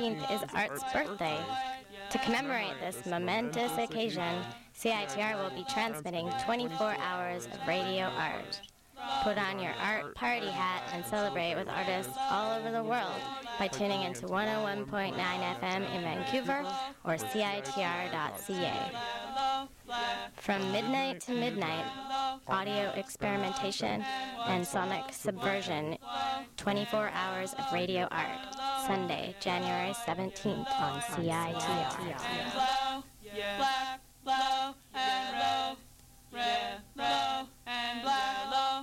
17th is Art's birthday. To commemorate this momentous occasion, CITR will be transmitting 24 hours of radio art. Put on your art party hat and celebrate with artists all over the world by tuning into 101.9 FM in Vancouver or CITR.ca. From midnight to midnight, audio experimentation and sonic subversion, 24 hours of radio art. Sunday, January 17th on CITR. Black, blue, and red, and black.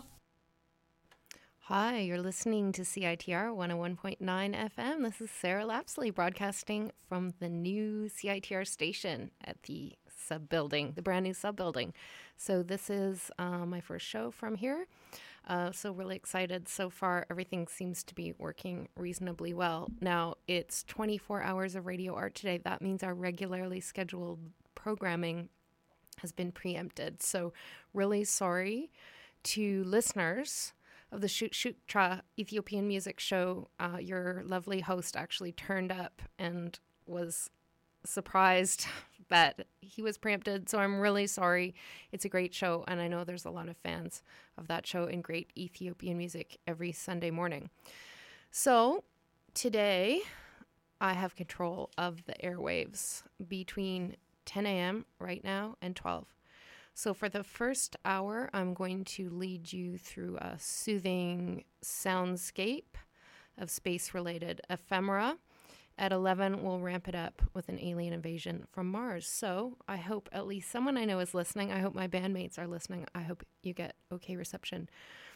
Hi, you're listening to CITR 101.9 FM. This is Sarah Lapsley broadcasting from the new CITR station at the sub-building, the brand new sub-building. So this is my first show from here. So really excited. So far, everything seems to be working reasonably well. Now, it's 24 hours of radio art today. That means our regularly scheduled programming has been preempted. So really sorry to listeners of the Shoot Shoot Tra Ethiopian Music Show. Your lovely host actually turned up and was surprised that he was preempted. So I'm really sorry. It's a great show, and I know there's a lot of fans of that show and great Ethiopian music every Sunday morning. So today I have control of the airwaves between 10 a.m. right now and 12. So for the first hour, I'm going to lead you through a soothing soundscape of space-related ephemera. At 11, we'll ramp it up with an alien invasion from Mars. So I hope at least someone I know is listening. I hope my bandmates are listening. I hope you get okay reception.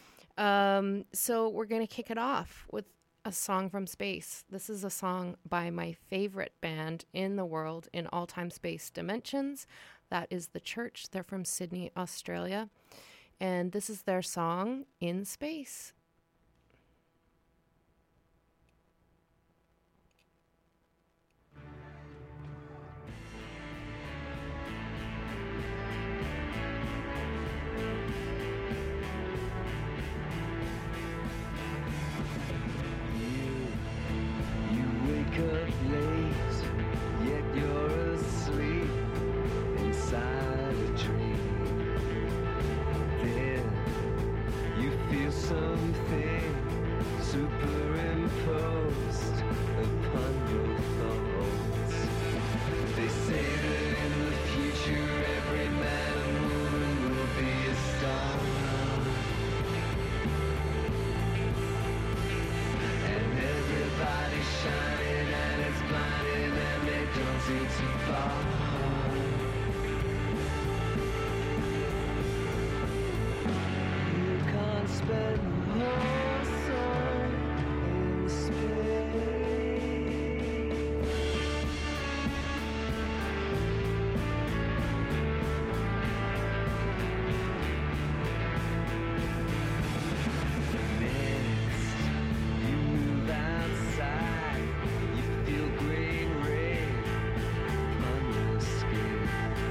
So we're going to kick it off with a song from space. This is a song by my favorite band in the world in all time space dimensions. That is The Church. They're from Sydney, Australia. And this is their song, In Space. You wake up late, yet you're asleep inside a dream. Then you feel something superimposed upon your thoughts. They say that in the future every man and woman will be a star, and everybody's shining and it's blinding and they don't see too far. Spend the whole song in space. Next, you move outside. You feel green rain on your skin.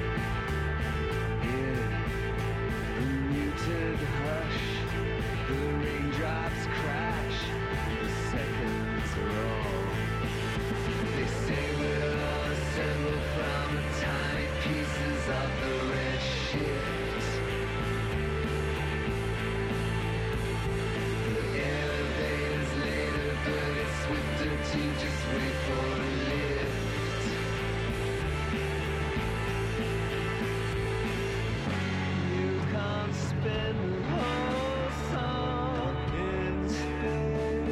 In the muted hush, the raindrops crash, the seconds roll. They say we'll all assemble from the tiny pieces of the red shift. The elevator's later, but it's swifter to just wait for a lift. You can't spend the whole song in space.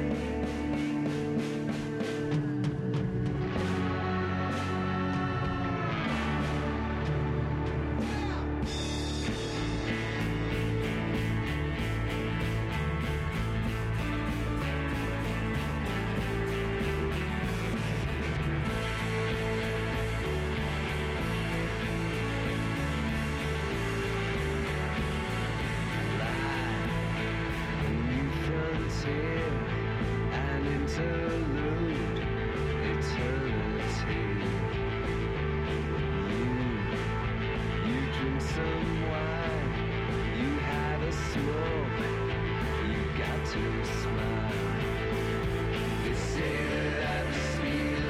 An interlude, eternity. You drink some wine, you had a smoke, you got to smile. They say that at the speed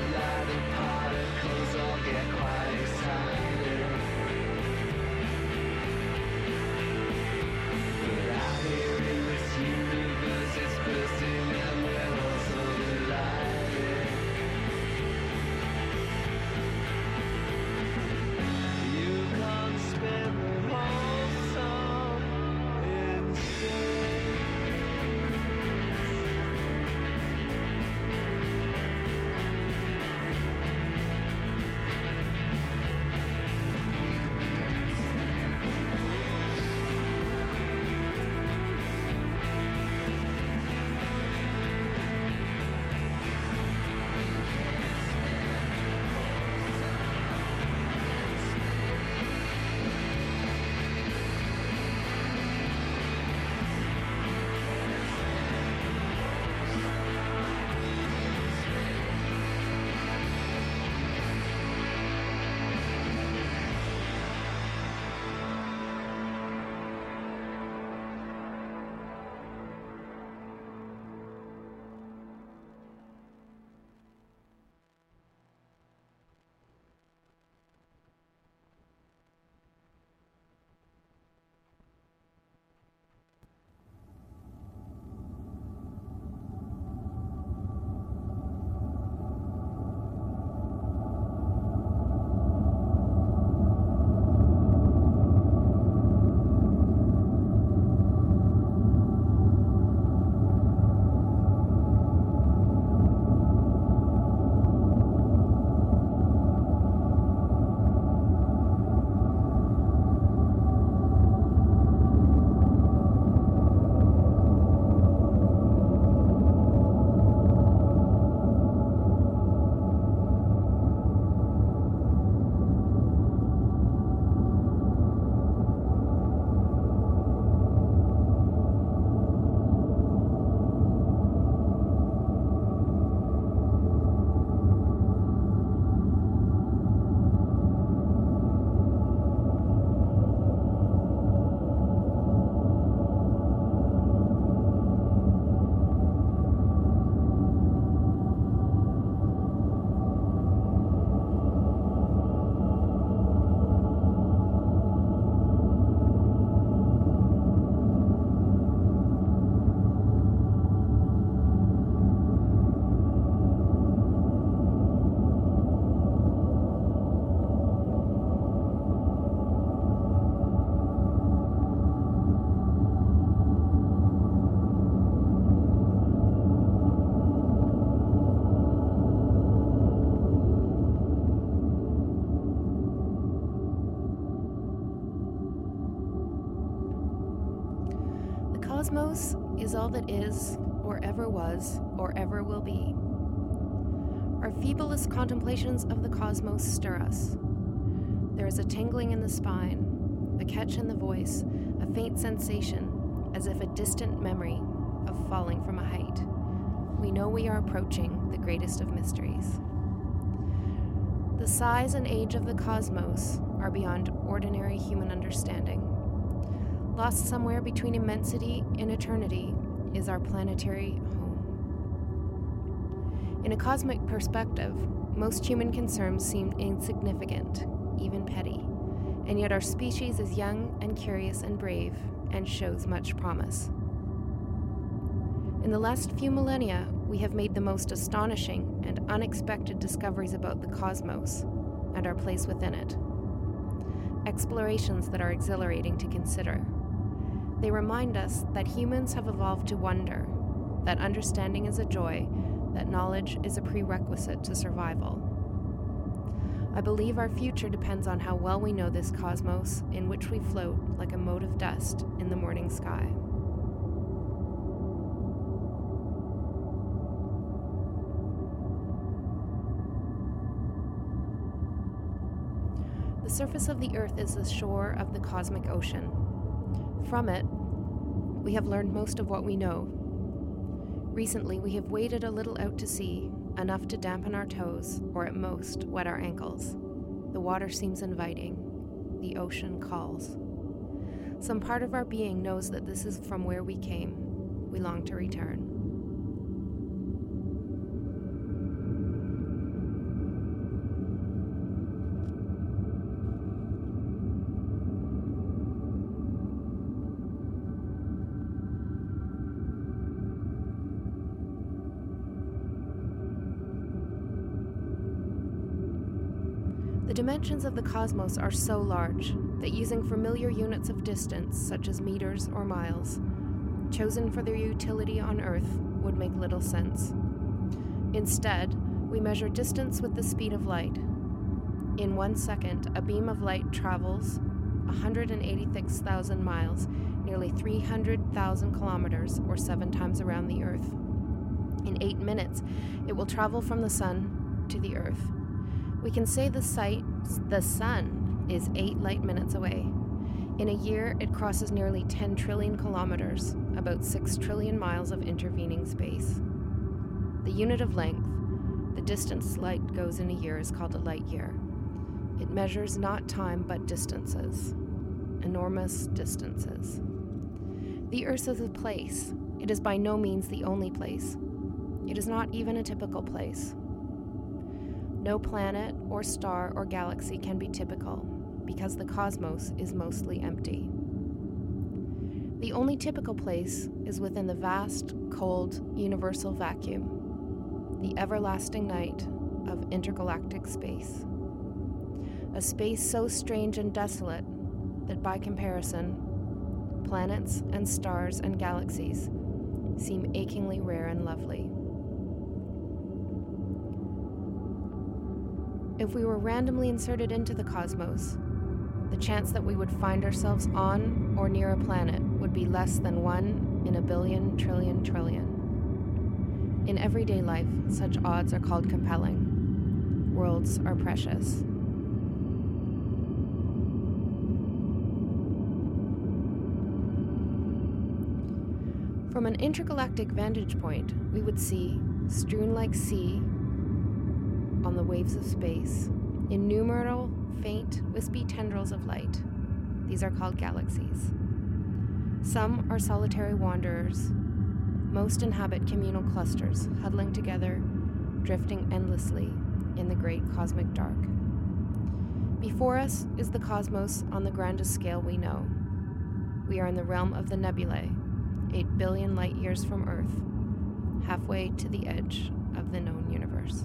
cosmos is all that is, or ever was, or ever will be. Our feeblest contemplations of the cosmos stir us. There is a tingling in the spine, a catch in the voice, a faint sensation, as if a distant memory of falling from a height. We know we are approaching the greatest of mysteries. The size and age of the cosmos are beyond ordinary human understanding. Lost somewhere between immensity and eternity is our planetary home. In a cosmic perspective, most human concerns seem insignificant, even petty, and yet our species is young and curious and brave and shows much promise. In the last few millennia, we have made the most astonishing and unexpected discoveries about the cosmos and our place within it. Explorations that are exhilarating to consider. They remind us that humans have evolved to wonder, that understanding is a joy, that knowledge is a prerequisite to survival. I believe our future depends on how well we know this cosmos in which we float like a mote of dust in the morning sky. The surface of the Earth is the shore of the cosmic ocean. From it, we have learned most of what we know. Recently, we have waded a little out to sea, enough to dampen our toes, or at most, wet our ankles. The water seems inviting. The ocean calls. Some part of our being knows that this is from where we came. We long to return. The dimensions of the cosmos are so large that using familiar units of distance, such as meters or miles, chosen for their utility on Earth, would make little sense. Instead, we measure distance with the speed of light. In 1 second, a beam of light travels 186,000 miles, nearly 300,000 kilometers, or 7 times around the Earth. In 8 minutes, it will travel from the Sun to the Earth. We can say the Sun is 8 light minutes away. In a year, it crosses nearly 10 trillion kilometers, about 6 trillion miles of intervening space. The unit of length, the distance light goes in a year, is called a light year. It measures not time but distances, enormous distances. The Earth is a place. It is by no means the only place. It is not even a typical place. No planet or star or galaxy can be typical, because the cosmos is mostly empty. The only typical place is within the vast, cold, universal vacuum, the everlasting night of intergalactic space. A space so strange and desolate that by comparison, planets and stars and galaxies seem achingly rare and lovely. If we were randomly inserted into the cosmos, the chance that we would find ourselves on or near a planet would be less than 1 in a billion trillion trillion. In everyday life, such odds are called compelling. Worlds are precious. From an intergalactic vantage point, we would see, strewn like sea on the waves of space, innumerable faint, wispy tendrils of light. These are called galaxies. Some are solitary wanderers. Most inhabit communal clusters, huddling together, drifting endlessly in the great cosmic dark. Before us is the cosmos on the grandest scale we know. We are in the realm of the nebulae, 8 billion light years from Earth, halfway to the edge of the known universe.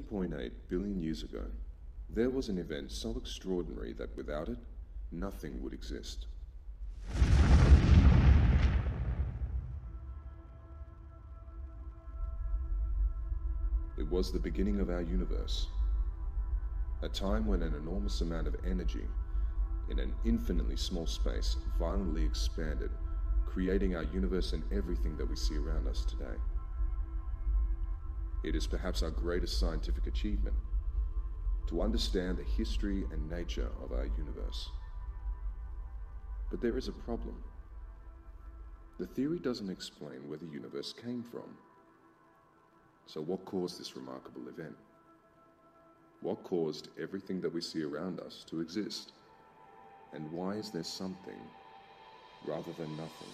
7.8 billion years ago, there was an event so extraordinary that without it, nothing would exist. It was the beginning of our universe, a time when an enormous amount of energy in an infinitely small space violently expanded, creating our universe and everything that we see around us today. It is perhaps our greatest scientific achievement to understand the history and nature of our universe. But there is a problem. The theory doesn't explain where the universe came from. So what caused this remarkable event? What caused everything that we see around us to exist? And why is there something rather than nothing?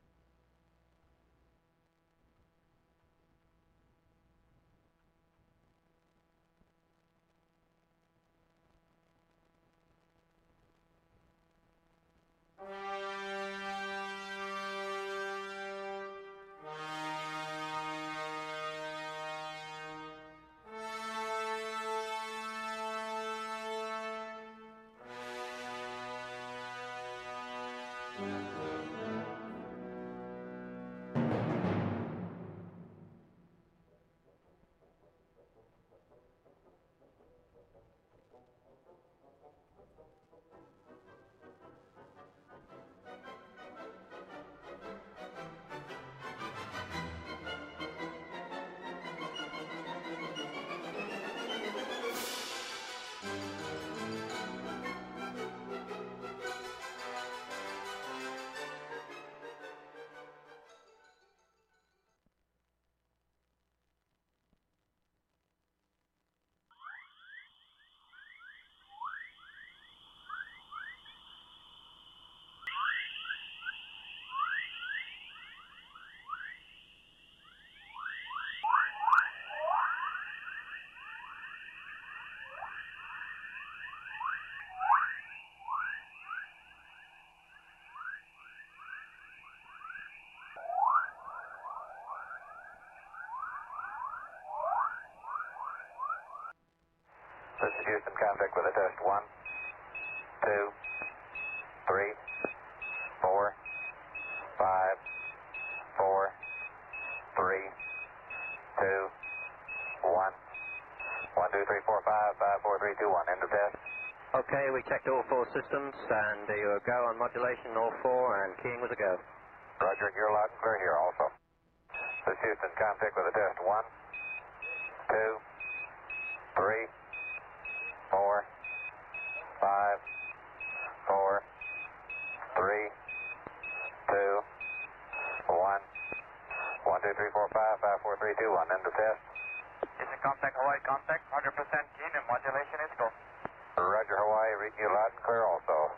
This is Houston, contact with a test. 1, 2, 3, 4, 5, 4, 3, 2, 1. 1, 2, 3, 4, 5, 5, 4, 3, 2, 1. End of test. Okay, we checked all 4 systems, and you go on modulation, all 4, and keying was a go. Roger, you're loud and clear here also. This is Houston, contact with a test. 1, 2, 3, 4, 5, 4, 3, 2, 1. 1, 2, 3, 4, 5, 5, 4, 3, 2, 1. End of test. Houston, contact, Hawaii contact, 100% keen and modulation is go. Roger, Hawaii, reading you loud and clear also.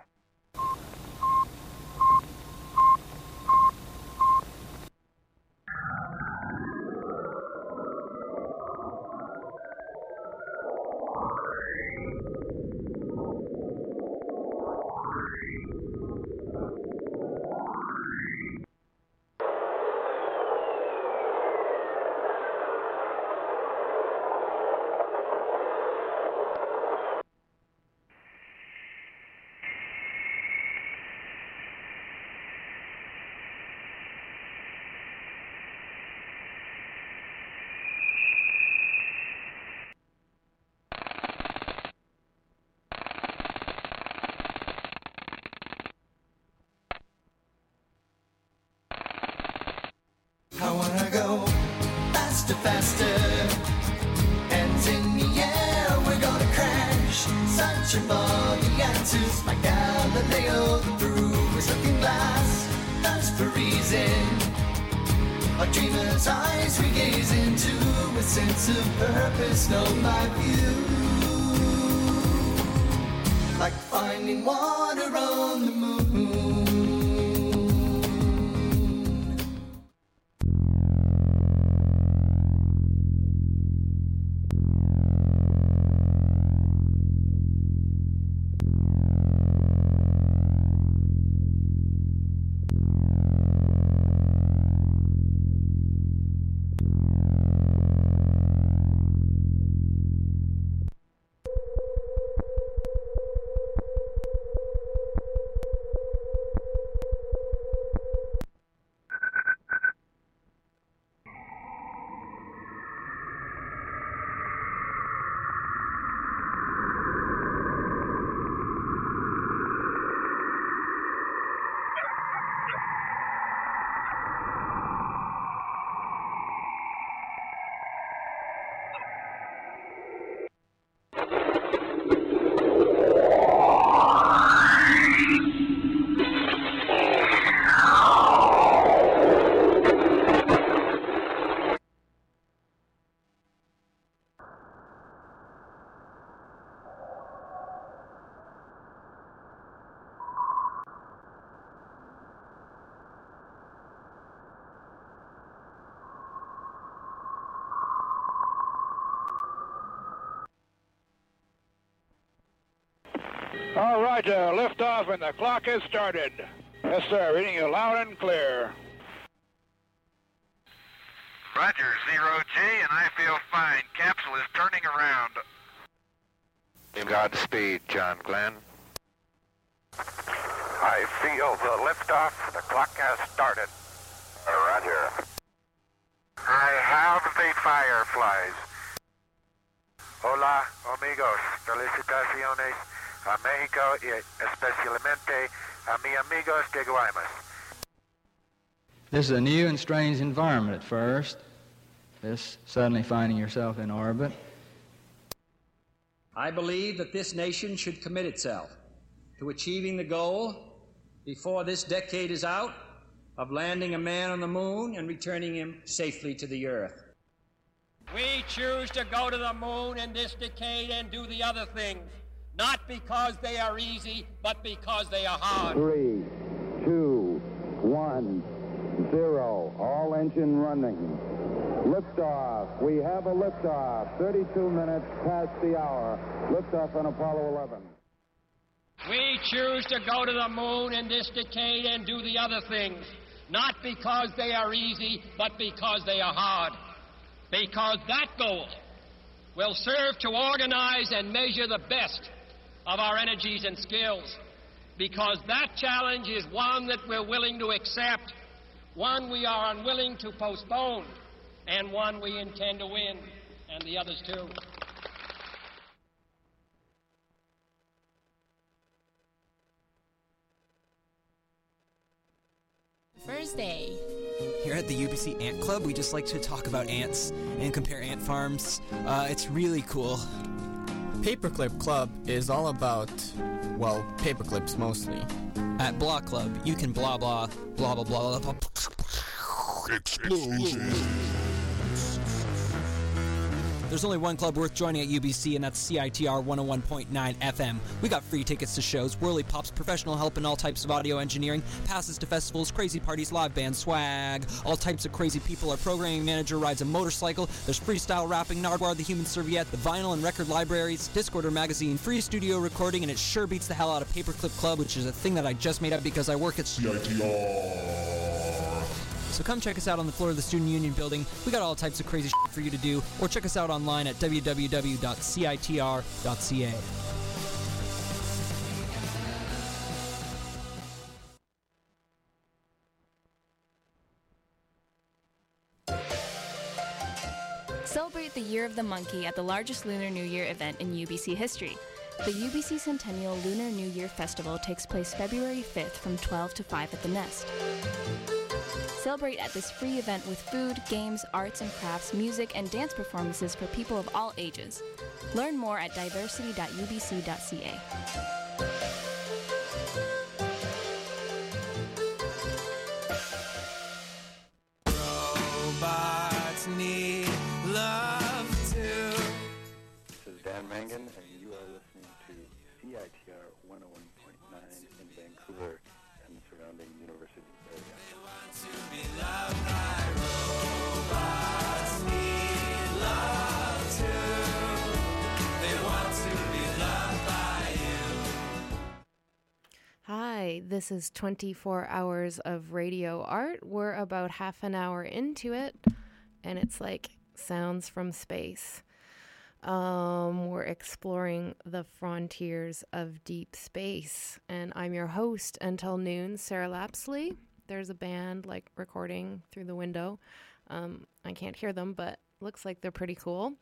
I wanna go faster, faster. Hands in the air, we're gonna crash. Searching for the answers, like Galileo through his looking glass. Thirst for reason, our dreamer's eyes we gaze into a sense of purpose, know my view. Like finding water on the moon. All right, liftoff, and the clock has started. Yes, sir, reading you loud and clear. Roger, 0G, and I feel fine. Capsule is turning around. Godspeed, John Glenn. I feel the liftoff. The clock has started. Roger. I have the Fireflies. Hola, amigos. Felicitaciones a México y especialmente a mi amigos de Guaymas. This is a new and strange environment at first. This suddenly finding yourself in orbit. I believe that this nation should commit itself to achieving the goal, before this decade is out, of landing a man on the moon and returning him safely to the Earth. We choose to go to the moon in this decade and do the other things, not because they are easy, but because they are hard. 3, 2, 1, 0. All engine running. Liftoff. We have a liftoff. 32 minutes past the hour. Liftoff on Apollo 11. We choose to go to the moon in this decade and do the other things, not because they are easy, but because they are hard. Because that goal will serve to organize and measure the best of our energies and skills. Because that challenge is one that we're willing to accept, one we are unwilling to postpone, and one we intend to win, and the others too. Thursday. Here at the UBC Ant Club, we just like to talk about ants and compare ant farms. It's really cool. Paperclip Club is all about, well, paperclips mostly. At Blah Club, you can blah blah, blah blah blah blah. Explosion. There's only one club worth joining at UBC, and that's CITR 101.9 FM. We got free tickets to shows, whirly pops, professional help in all types of audio engineering, passes to festivals, crazy parties, live band swag, all types of crazy people. Our programming manager rides a motorcycle. There's freestyle rapping, Nardwar the Human Serviette, the vinyl and record libraries, Discorder magazine, free studio recording, and it sure beats the hell out of Paperclip Club, which is a thing that I just made up because I work at CITR. So come check us out on the floor of the Student Union building. We got all types of crazy shit for you to do, or check us out online at www.citr.ca. Celebrate the Year of the Monkey at the largest Lunar New Year event in UBC history. The UBC Centennial Lunar New Year Festival takes place February 5th from 12 to 5 at the Nest. Celebrate at this free event with food, games, arts and crafts, music, and dance performances for people of all ages. Learn more at diversity.ubc.ca. Robots need love too. This is Dan Mangan, and you are listening to CITR 101.9 in Vancouver and the surrounding university area. To be loved by robots need love too. They want to be loved by you. Hi, this is 24 hours of radio art. We're about half an hour into it, and it's like sounds from space. We're exploring the frontiers of deep space, and I'm your host until noon, Sarah Lapsley. There's a band like recording through the window. I can't hear them, but looks like they're pretty cool.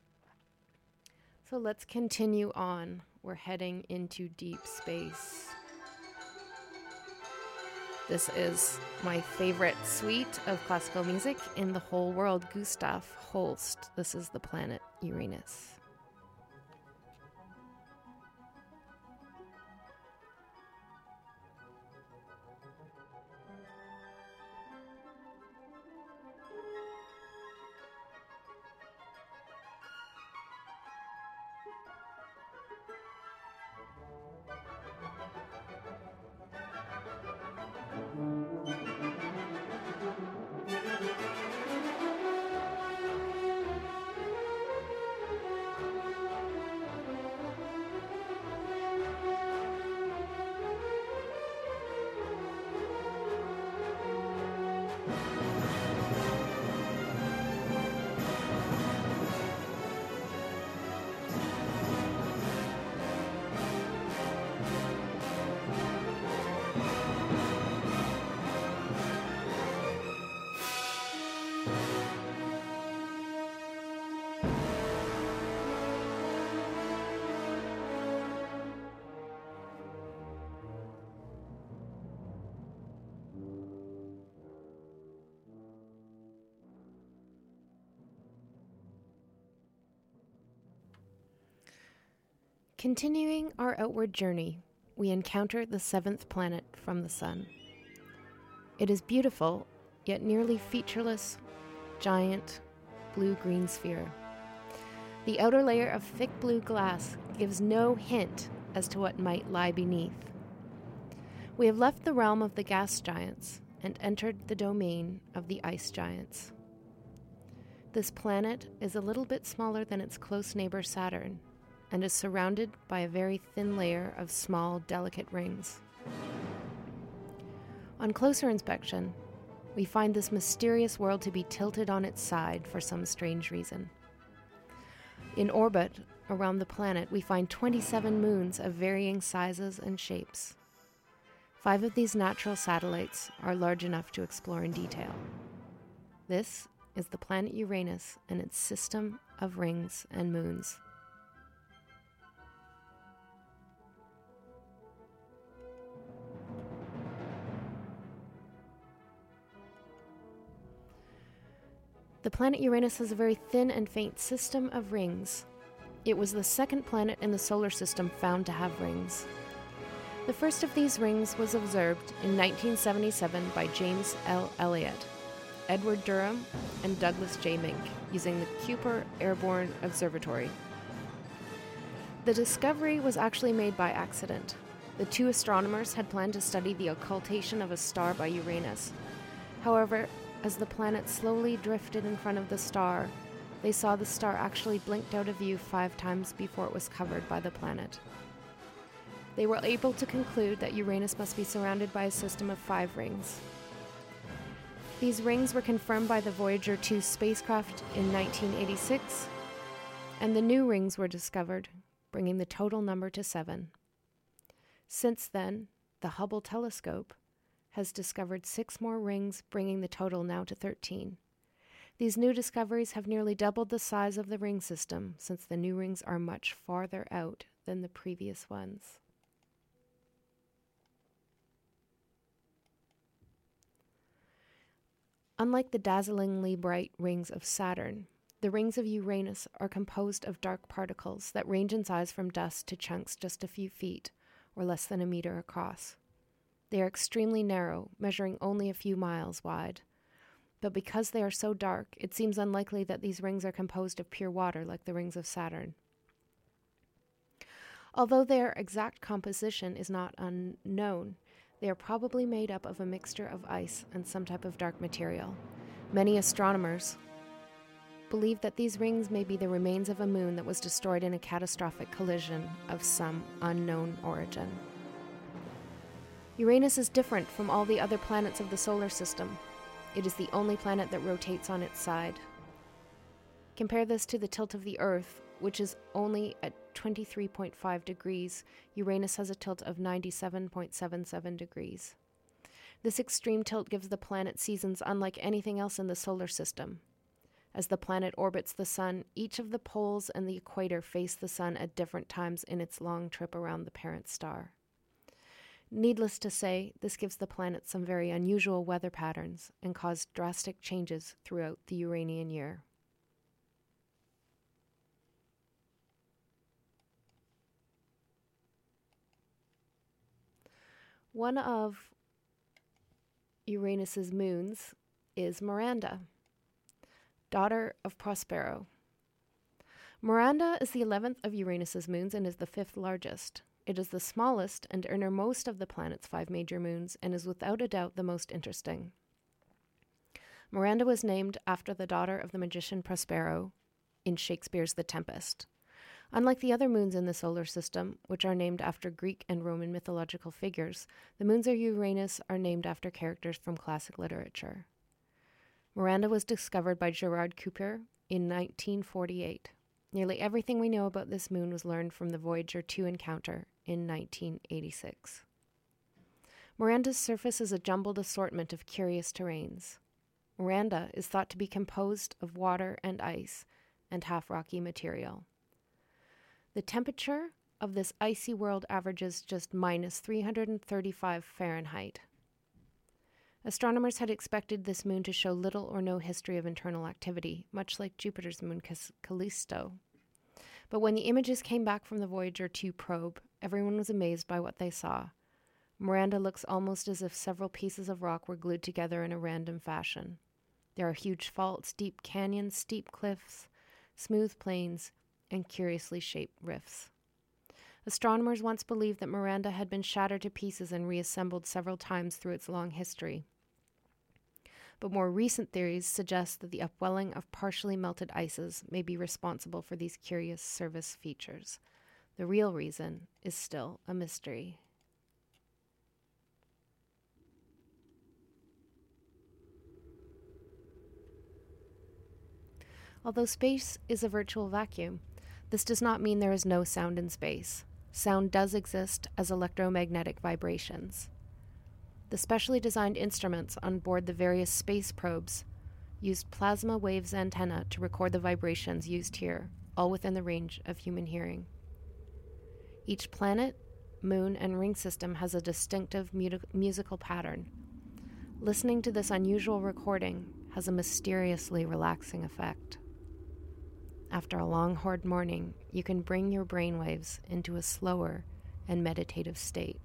So let's continue on. We're heading into deep space. This is my favorite suite of classical music in the whole world, Gustav Holst. This is the planet Uranus. Continuing our outward journey, we encounter the seventh planet from the Sun. It is beautiful, yet nearly featureless, giant, blue-green sphere. The outer layer of thick blue glass gives no hint as to what might lie beneath. We have left the realm of the gas giants and entered the domain of the ice giants. This planet is a little bit smaller than its close neighbor Saturn and is surrounded by a very thin layer of small, delicate rings. On closer inspection, we find this mysterious world to be tilted on its side for some strange reason. In orbit around the planet, we find 27 moons of varying sizes and shapes. 5 of these natural satellites are large enough to explore in detail. This is the planet Uranus and its system of rings and moons. The planet Uranus has a very thin and faint system of rings. It was the second planet in the solar system found to have rings. The first of these rings was observed in 1977 by James L. Elliott, Edward Durham, and Douglas J. Mink using the Kuiper Airborne Observatory. The discovery was actually made by accident. The 2 astronomers had planned to study the occultation of a star by Uranus. However, as the planet slowly drifted in front of the star, they saw the star actually blinked out of view 5 times before it was covered by the planet. They were able to conclude that Uranus must be surrounded by a system of 5 rings. These rings were confirmed by the Voyager 2 spacecraft in 1986, and the new rings were discovered, bringing the total number to 7. Since then, the Hubble telescope has discovered 6 more rings, bringing the total now to 13. These new discoveries have nearly doubled the size of the ring system, since the new rings are much farther out than the previous ones. Unlike the dazzlingly bright rings of Saturn, the rings of Uranus are composed of dark particles that range in size from dust to chunks just a few feet, or less than a meter across. They are extremely narrow, measuring only a few miles wide. But because they are so dark, it seems unlikely that these rings are composed of pure water like the rings of Saturn. Although their exact composition is not unknown, they are probably made up of a mixture of ice and some type of dark material. Many astronomers believe that these rings may be the remains of a moon that was destroyed in a catastrophic collision of some unknown origin. Uranus is different from all the other planets of the solar system. It is the only planet that rotates on its side. Compare this to the tilt of the Earth, which is only at 23.5 degrees. Uranus has a tilt of 97.77 degrees. This extreme tilt gives the planet seasons unlike anything else in the solar system. As the planet orbits the Sun, each of the poles and the equator face the Sun at different times in its long trip around the parent star. Needless to say, this gives the planet some very unusual weather patterns and caused drastic changes throughout the Uranian year. One of Uranus's moons is Miranda, daughter of Prospero. Miranda is the 11th of Uranus's moons and is the 5th largest. It is the smallest and innermost of the planet's 5 major moons and is without a doubt the most interesting. Miranda was named after the daughter of the magician Prospero in Shakespeare's The Tempest. Unlike the other moons in the solar system, which are named after Greek and Roman mythological figures, the moons of Uranus are named after characters from classic literature. Miranda was discovered by Gerard Kuiper in 1948. Nearly everything we know about this moon was learned from the Voyager 2 encounter in 1986. Miranda's surface is a jumbled assortment of curious terrains. Miranda is thought to be composed of water and ice and half-rocky material. The temperature of this icy world averages just minus 335 Fahrenheit. Astronomers had expected this moon to show little or no history of internal activity, much like Jupiter's moon Callisto. But when the images came back from the Voyager 2 probe, everyone was amazed by what they saw. Miranda looks almost as if several pieces of rock were glued together in a random fashion. There are huge faults, deep canyons, steep cliffs, smooth plains, and curiously shaped rifts. Astronomers once believed that Miranda had been shattered to pieces and reassembled several times through its long history. But more recent theories suggest that the upwelling of partially melted ices may be responsible for these curious surface features. The real reason is still a mystery. Although space is a virtual vacuum, this does not mean there is no sound in space. Sound does exist as electromagnetic vibrations. The specially designed instruments on board the various space probes used plasma waves antenna to record the vibrations used here, all within the range of human hearing. Each planet, moon, and ring system has a distinctive musical pattern. Listening to this unusual recording has a mysteriously relaxing effect. After a long, hard morning, you can bring your brainwaves into a slower and meditative state.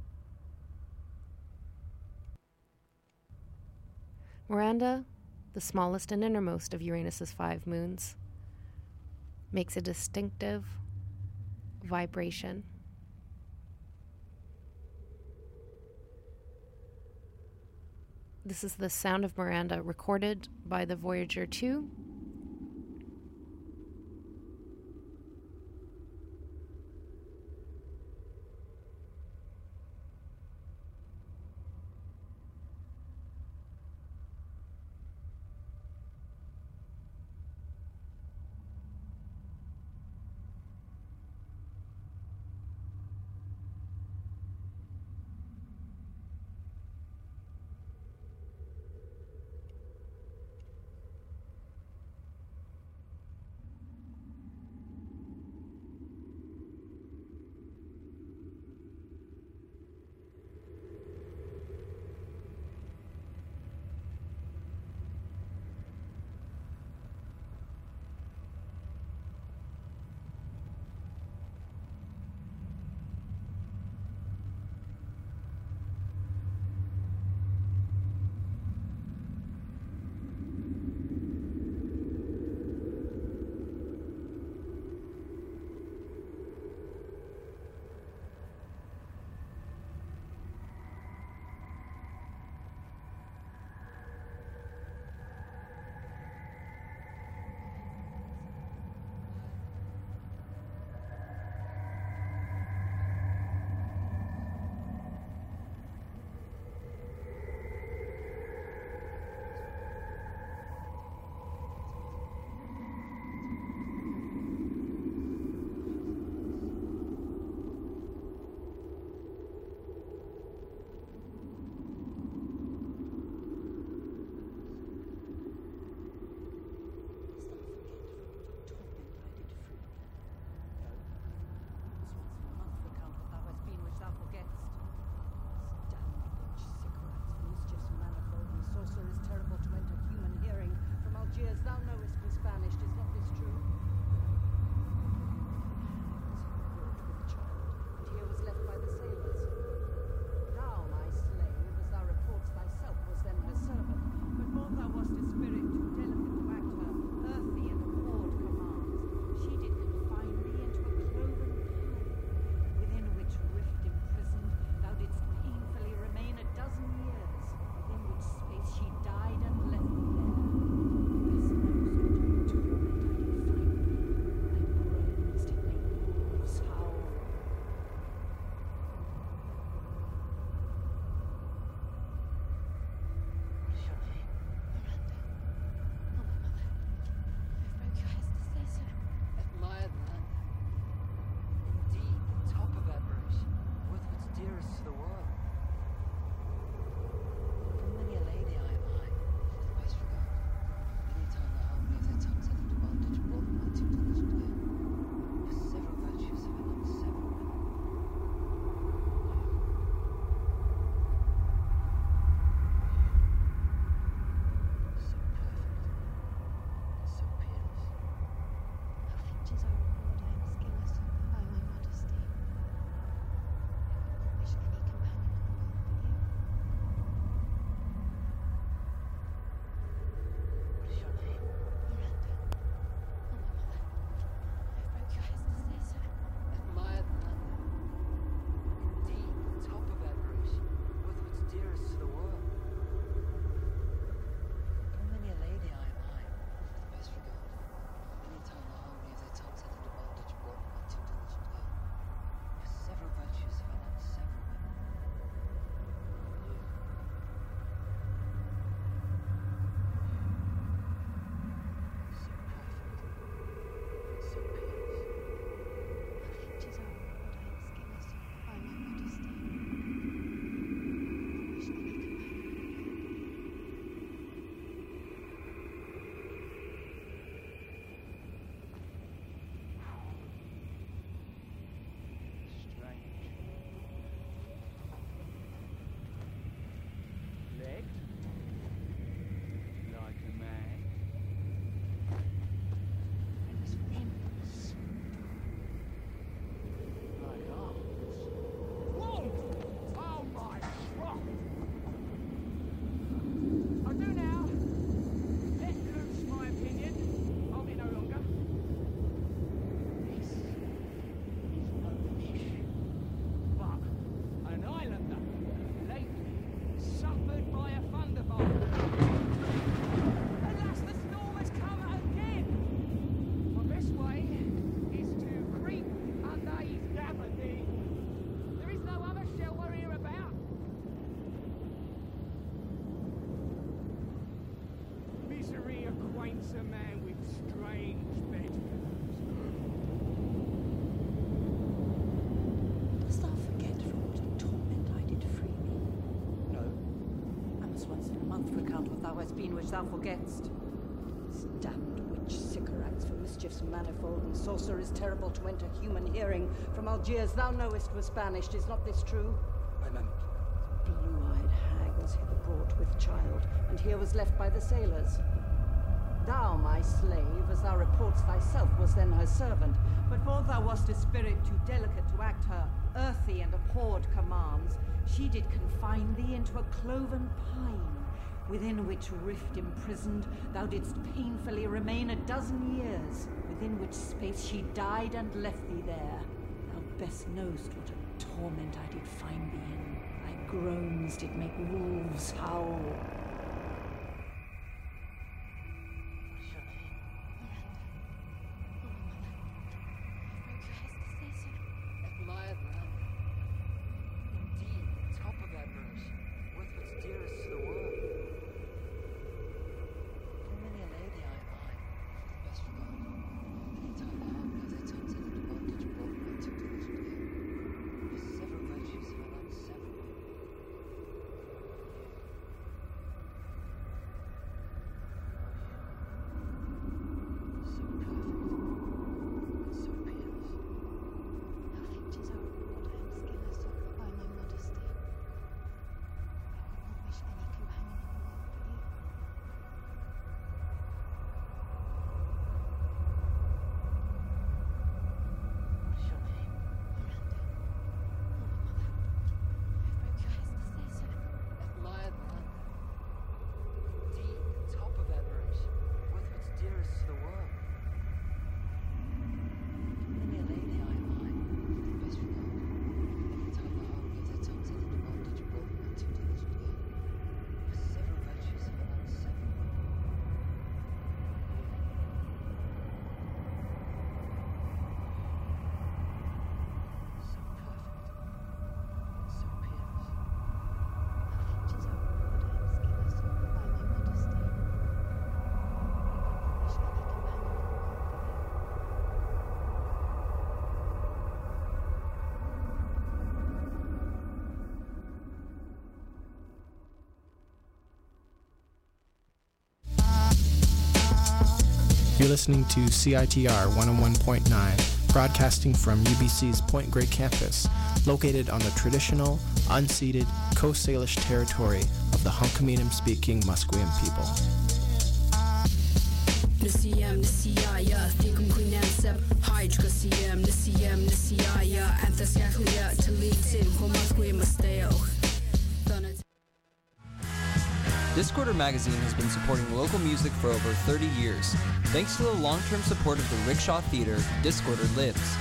Miranda, the smallest and innermost of Uranus's 5 moons, makes a distinctive vibration. This is the sound of Miranda recorded by the Voyager 2. Once a man with strange bedfellows. Dost thou forget from what torment I did free me? No. I must once in a month recount what thou hast been which thou forgett'st. This damned witch Sycorax for mischiefs manifold and sorcerers terrible to enter human hearing. From Algiers thou knowest was banished, is not this true? My mammy. Blue-eyed hag was hither brought with child, and here was left by the sailors. Thou, my slave, as thou reportst thyself, was then her servant, but for thou wast a spirit too delicate to act her earthy and abhorred commands, she did confine thee into a cloven pine, within which rift imprisoned thou didst painfully remain 12 years, within which space she died and left thee there. Thou best knowst what a torment I did find thee in. Thy groans did make wolves howl. You're listening to CITR 101.9, broadcasting from UBC's Point Grey campus, located on the traditional, unceded Coast Salish territory of the Hunkaminam-speaking Musqueam people. Discorder Magazine has been supporting local music for over 30 years. Thanks to the long-term support of the Rickshaw Theater, Discorder lives.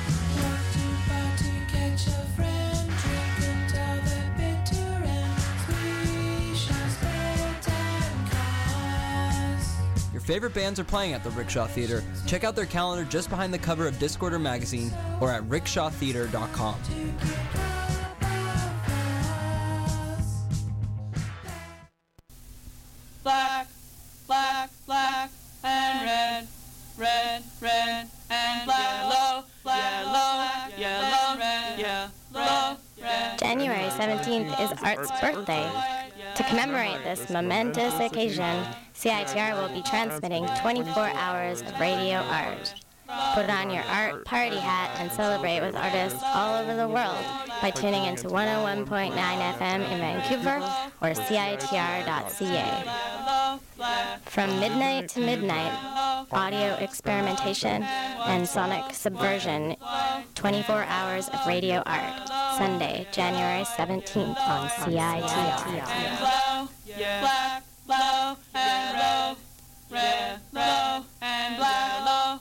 Your favorite bands are playing at the Rickshaw Theater. Check out their calendar just behind the cover of Discorder Magazine or at rickshawtheater.com. Black, black, black, and red, red, red, and yellow, yellow, yellow, red, yellow, red. January 17th is Art's birthday. To commemorate this momentous occasion, CITR will be transmitting 24 hours of radio art. Put on your art party hat and celebrate with artists all over the world by tuning into 101.9 FM in Vancouver or CITR.ca. From midnight to midnight, audio experimentation and sonic subversion, 24 hours of radio art. Sunday, January 17th on CITR. Black, low, and red, red, low, and black, low.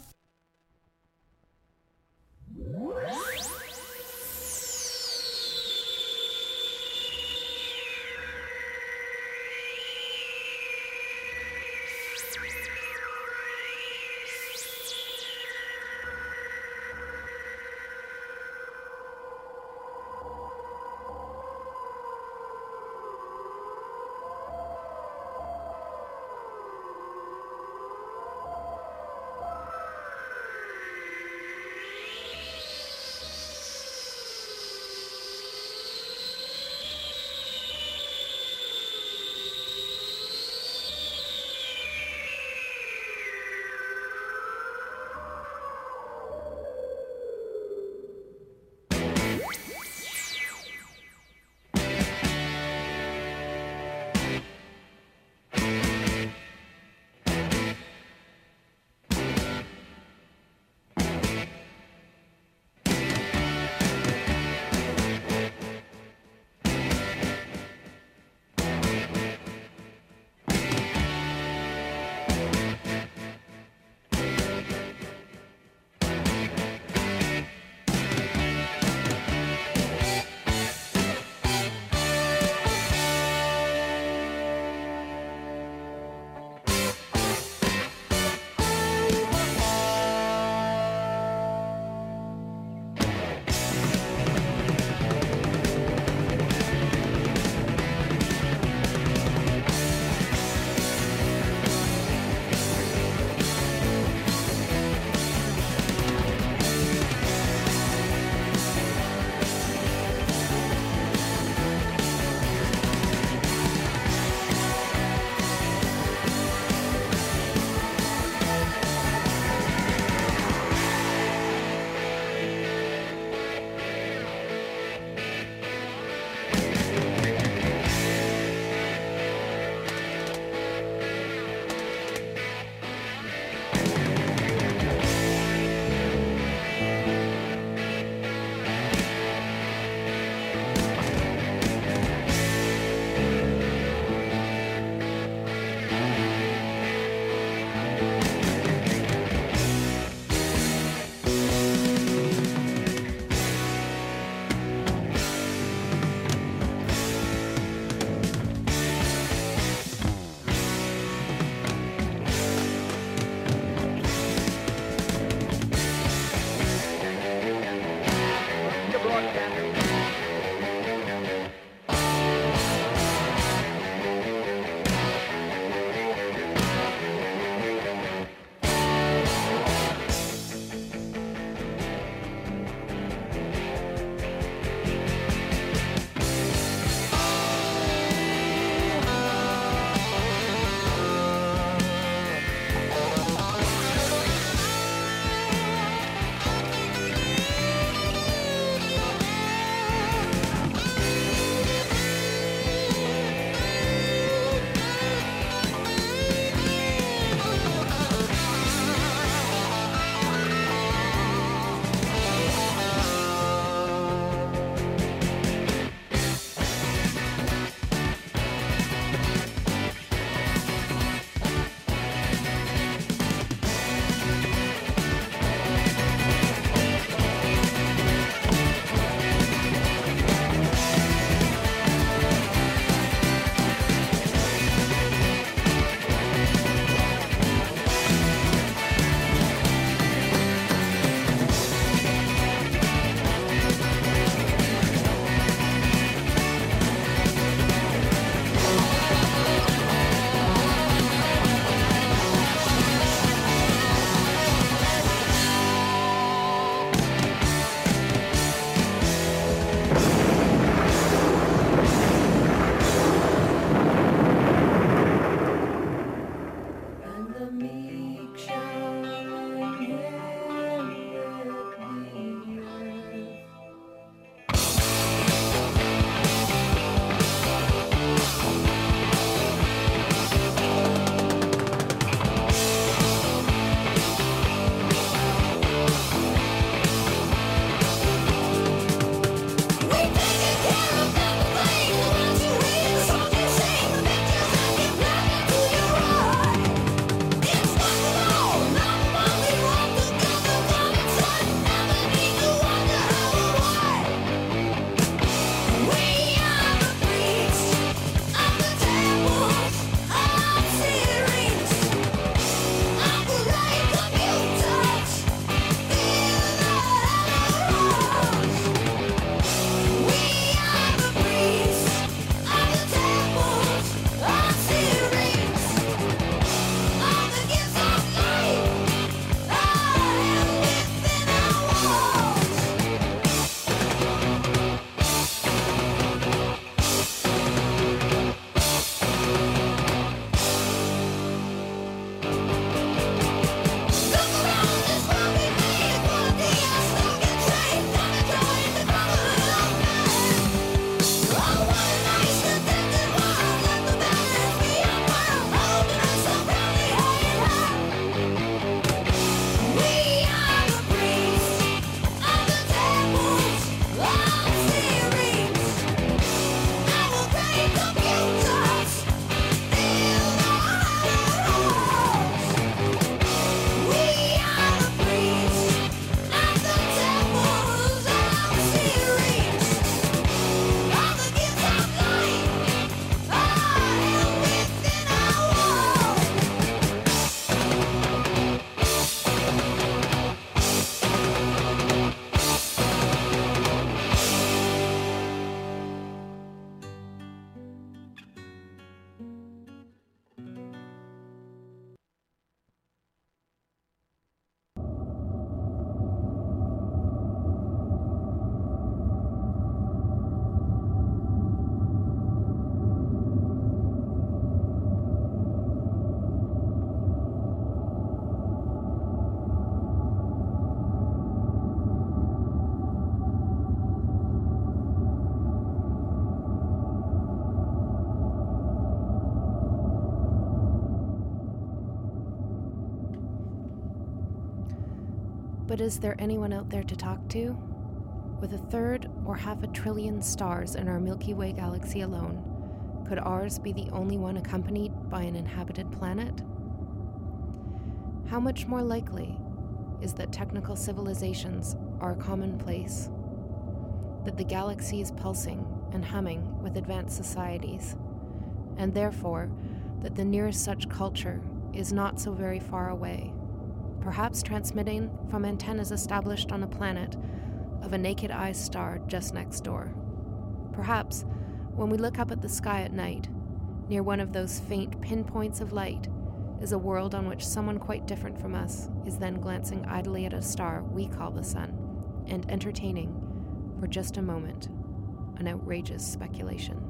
But is there anyone out there to talk to? With 1/3 or 500 billion stars in our Milky Way galaxy alone, could ours be the only one accompanied by an inhabited planet? How much more likely is that technical civilizations are commonplace, that the galaxy is pulsing and humming with advanced societies, and therefore that the nearest such culture is not so very far away, perhaps transmitting from antennas established on a planet of a naked-eye star just next door. Perhaps, when we look up at the sky at night, near one of those faint pinpoints of light is a world on which someone quite different from us is then glancing idly at a star we call the sun, and entertaining, for just a moment, an outrageous speculation.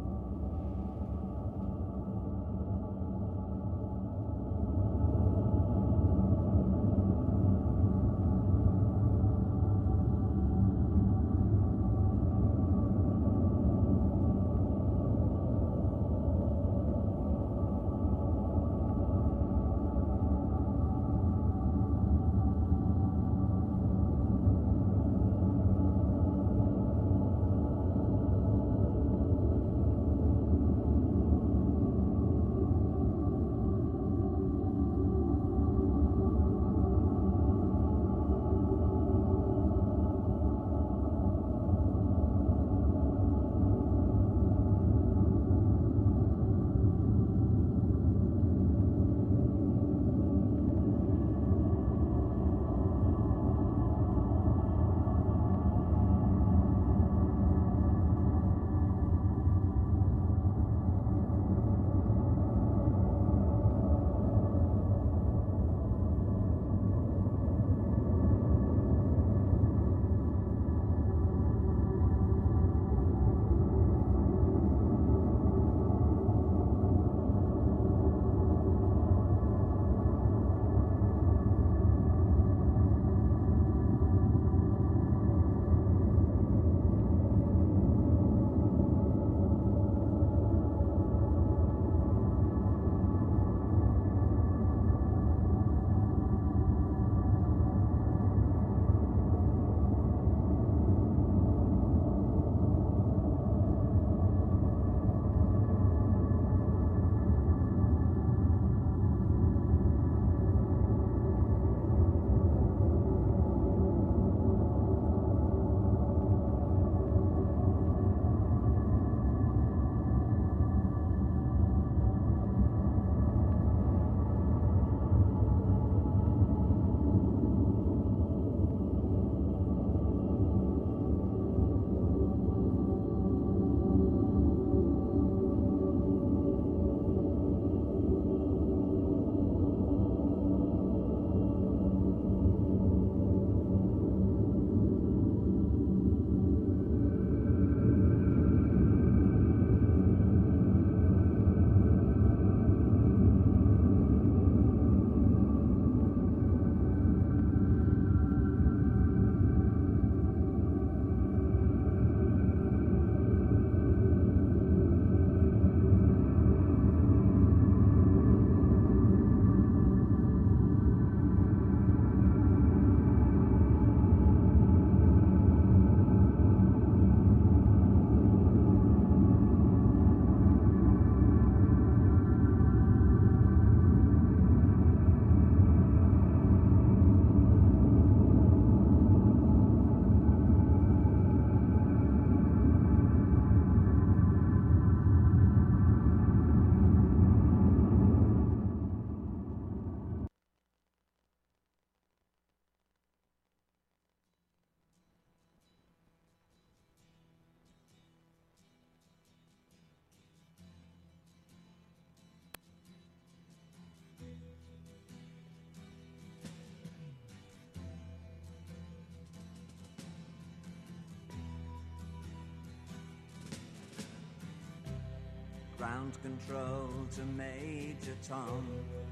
Ground control to Major Tom.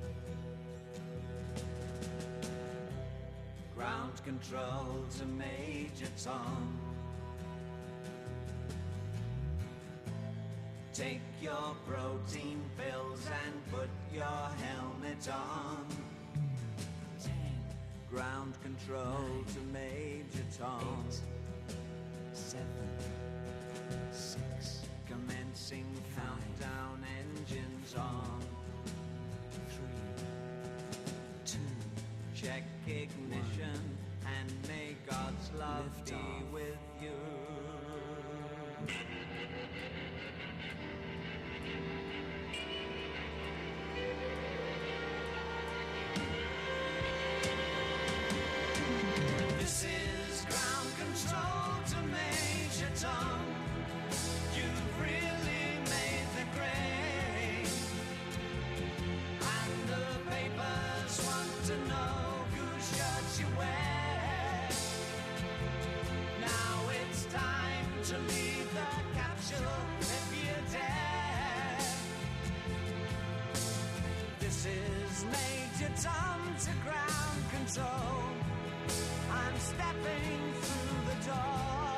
Ground control to Major Tom. Take your protein pills and put your helmet on. 10. ground control to Major Tom. 7, 6, commencing countdown, engines on. 3, 2, check ignition, and may God's love be with you. This is ground control to Major Tom. You've really made the grade, and the papers want to know whose shirts you wear. Now it's time to leave the capsule if you dare. This is Major Tom to ground control. I'm stepping through the door.